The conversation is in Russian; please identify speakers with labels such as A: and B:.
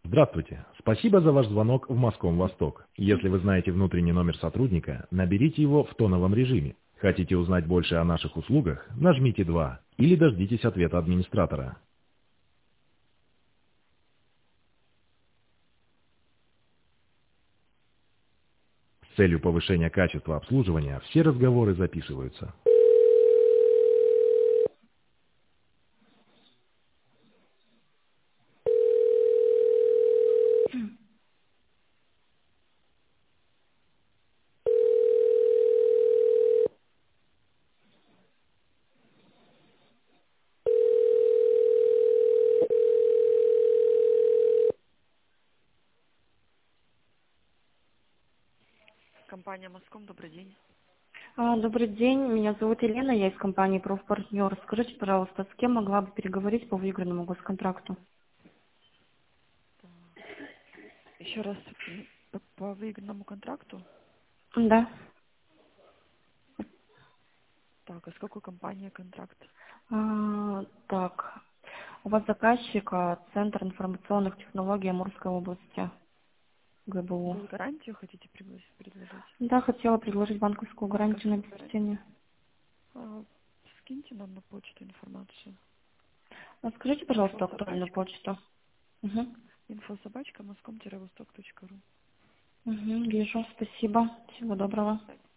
A: Здравствуйте. Спасибо за ваш звонок в Моском-Восток. Если вы знаете внутренний номер сотрудника, наберите его в тоновом режиме. Хотите узнать больше о наших услугах? Нажмите 2 или дождитесь ответа администратора. С целью повышения качества обслуживания все разговоры записываются.
B: Компания Моском, добрый день.
C: Добрый день, меня зовут Елена, я из компании «Профпартнер». Скажите, пожалуйста, с кем могла бы переговорить по выигранному госконтракту?
B: Еще раз по выгодному контракту.
C: Да.
B: Так, а с какой компанией контракт?
C: Так, у вас заказчик Центр информационных технологий Амурской области, ГБУ.
B: Вы гарантию хотите предложить?
C: Да, хотела предложить банковскую гарантию на
B: Банковскую гарантию.
C: обеспечение.
B: Скиньте нам на почту информацию.
C: Скажите, пожалуйста, актуальную почту. Угу.
B: Info@moscom-vostok.ru.
C: Угу, вижу, спасибо. Всего доброго.